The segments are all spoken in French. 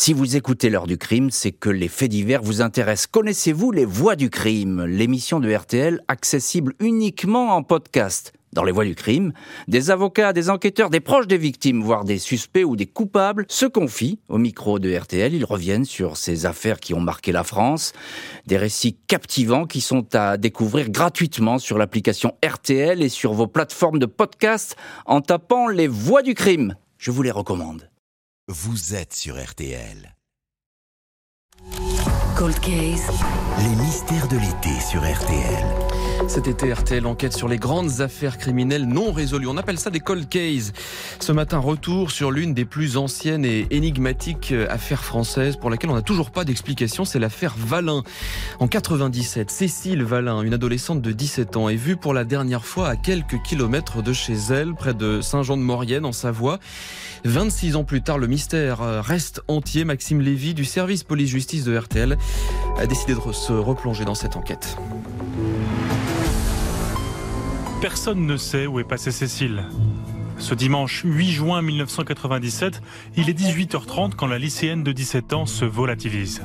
Si vous écoutez l'heure du crime, c'est que les faits divers vous intéressent. Connaissez-vous les Voix du crime, l'émission de RTL accessible uniquement en podcast? Dans les Voix du crime, des avocats, des enquêteurs, des proches des victimes, voire des suspects ou des coupables se confient au micro de RTL. Ils reviennent sur ces affaires qui ont marqué la France. Des récits captivants qui sont à découvrir gratuitement sur l'application RTL et sur vos plateformes de podcast en tapant les Voix du crime. Je vous les recommande. Vous êtes sur RTL. Cold Case. Les mystères de l'été sur RTL. Cet été, RTL enquête sur les grandes affaires criminelles non résolues. On appelle ça des cold cases. Ce matin, retour sur l'une des plus anciennes et énigmatiques affaires françaises pour laquelle on n'a toujours pas d'explication. C'est l'affaire Valin. En 97, Cécile Valin, une adolescente de 17 ans, est vue pour la dernière fois à quelques kilomètres de chez elle, près de Saint-Jean-de-Maurienne, en Savoie. 26 ans plus tard, le mystère reste entier. Maxime Lévy, du service police-justice de RTL, a décidé de se replonger dans cette enquête. Personne ne sait où est passée Cécile. Ce dimanche 8 juin 1997, il est 18h30 quand la lycéenne de 17 ans se volatilise.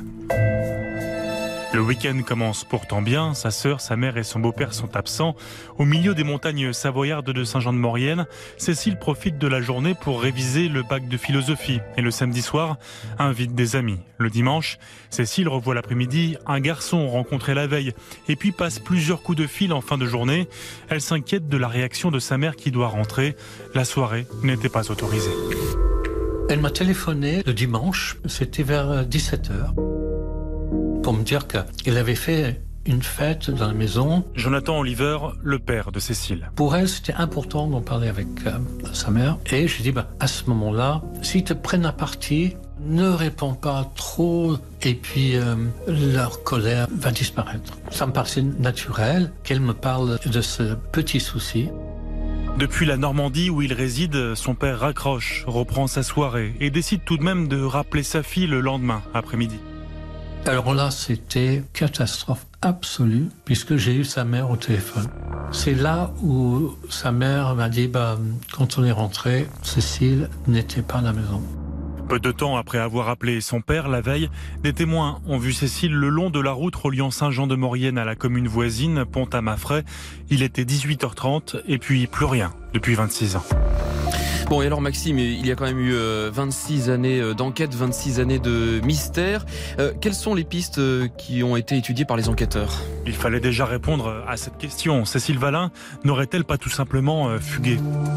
Le week-end commence pourtant bien, sa sœur, sa mère et son beau-père sont absents. Au milieu des montagnes savoyardes de Saint-Jean-de-Maurienne, Cécile profite de la journée pour réviser le bac de philosophie. Et le samedi soir, invite des amis. Le dimanche, Cécile revoit l'après-midi un garçon rencontré la veille et puis passe plusieurs coups de fil en fin de journée. Elle s'inquiète de la réaction de sa mère qui doit rentrer. La soirée n'était pas autorisée. Elle m'a téléphoné le dimanche, c'était vers 17h. Pour me dire qu'il avait fait une fête dans la maison. Jonathan Oliver, le père de Cécile. Pour elle, c'était important d'en parler avec sa mère. Et je lui ai dit, à ce moment-là, s'ils te prennent à partie, ne réponds pas trop et puis leur colère va disparaître. Ça me paraissait naturel qu'elle me parle de ce petit souci. Depuis la Normandie où il réside, son père raccroche, reprend sa soirée et décide tout de même de rappeler sa fille le lendemain après-midi. Alors là, c'était catastrophe absolue, puisque j'ai eu sa mère au téléphone. C'est là où sa mère m'a dit, quand on est rentré, Cécile n'était pas à la maison. Peu de temps après avoir appelé son père la veille, des témoins ont vu Cécile le long de la route reliant Saint-Jean-de-Maurienne à la commune voisine, Pont-à-Mafray. Il était 18h30 et puis plus rien depuis 26 ans. Bon, et alors Maxime, il y a quand même eu 26 années d'enquête, 26 années de mystère. Quelles sont les pistes qui ont été étudiées par les enquêteurs ? Il fallait déjà répondre à cette question. Cécile Valin n'aurait-elle pas tout simplement fugué ?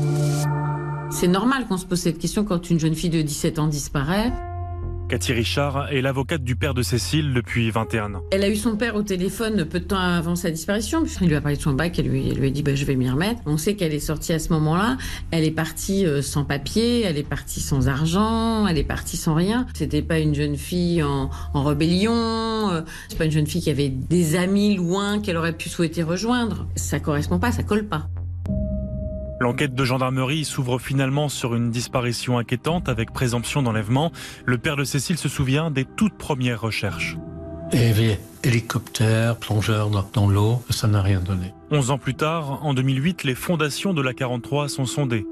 C'est normal qu'on se pose cette question quand une jeune fille de 17 ans disparaît. Cathy Richard est l'avocate du père de Cécile depuis 21 ans. Elle a eu son père au téléphone peu de temps avant sa disparition. Il lui a parlé de son bac, elle lui a dit je vais m'y remettre. On sait qu'elle est sortie à ce moment-là. Elle est partie sans papier, elle est partie sans argent, elle est partie sans rien. C'était pas une jeune fille en rébellion. C'est pas une jeune fille qui avait des amis loin qu'elle aurait pu souhaiter rejoindre. Ça correspond pas, ça colle pas. L'enquête de gendarmerie s'ouvre finalement sur une disparition inquiétante avec présomption d'enlèvement. Le père de Cécile se souvient des toutes premières recherches. Il y avait hélicoptère, plongeur dans l'eau, ça n'a rien donné. 11 ans plus tard, en 2008, les fondations de la 43 sont sondées.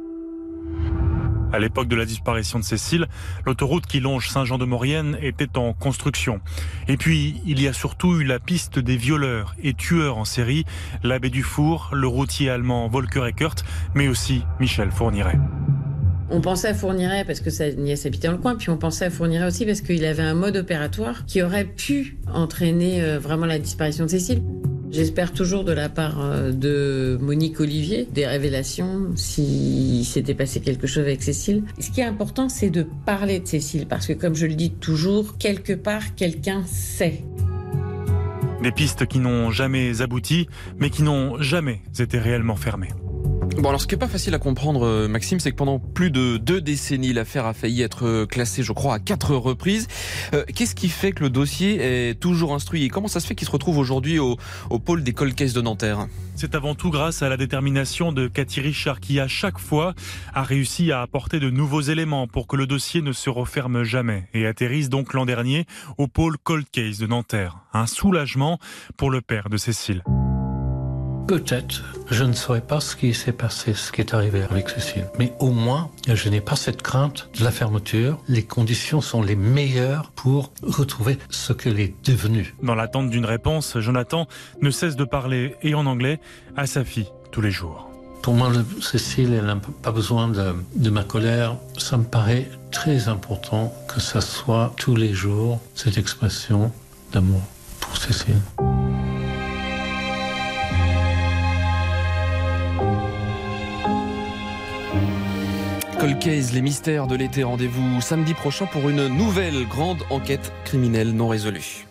À l'époque de la disparition de Cécile, l'autoroute qui longe Saint-Jean-de-Maurienne était en construction. Et puis, il y a surtout eu la piste des violeurs et tueurs en série, l'abbé Dufour, le routier allemand Volker Eckert, mais aussi Michel Fourniret. On pensait à Fourniret parce que sa nièce habitait dans le coin, puis on pensait à Fourniret aussi parce qu'il avait un mode opératoire qui aurait pu entraîner vraiment la disparition de Cécile. J'espère toujours de la part de Monique Olivier des révélations s'il s'était passé quelque chose avec Cécile. Ce qui est important, c'est de parler de Cécile parce que comme je le dis toujours, quelque part, quelqu'un sait. Des pistes qui n'ont jamais abouti, mais qui n'ont jamais été réellement fermées. Bon, alors ce qui n'est pas facile à comprendre, Maxime, c'est que pendant plus de 2 décennies, l'affaire a failli être classée, je crois, à 4 reprises. Qu'est-ce qui fait que le dossier est toujours instruit et comment ça se fait qu'il se retrouve aujourd'hui au pôle des cold cases de Nanterre ? C'est avant tout grâce à la détermination de Cathy Richard qui, à chaque fois, a réussi à apporter de nouveaux éléments pour que le dossier ne se referme jamais et atterrisse donc l'an dernier au pôle cold case de Nanterre. Un soulagement pour le père de Cécile. Peut-être, je ne saurais pas ce qui s'est passé, ce qui est arrivé avec Cécile. Mais au moins, je n'ai pas cette crainte de la fermeture. Les conditions sont les meilleures pour retrouver ce qu'elle est devenue. Dans l'attente d'une réponse, Jonathan ne cesse de parler, et en anglais, à sa fille tous les jours. Pour moi, Cécile, elle n'a pas besoin de ma colère. Ça me paraît très important que ça soit tous les jours cette expression d'amour pour Cécile. Cold Case, les mystères de l'été. Rendez-vous samedi prochain pour une nouvelle grande enquête criminelle non résolue.